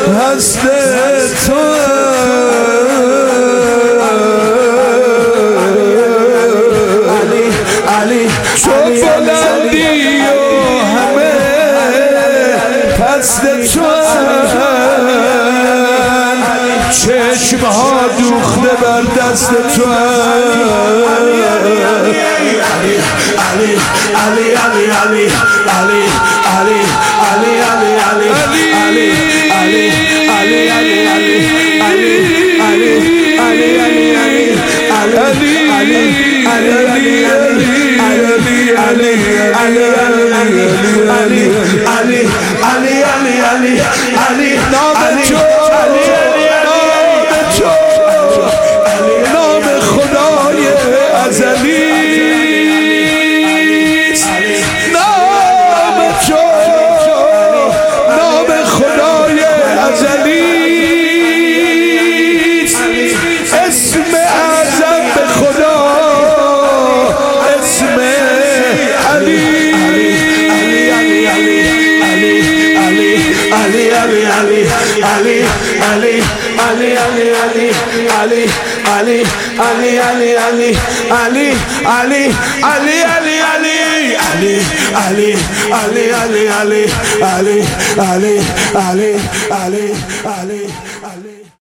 هست تو چو بلندی و همه پست تو چشمها دوخته بر دست تو نام خدای ازلی نام تو نام خدای ازلی اسم اعظم به خدا اسم علی Ali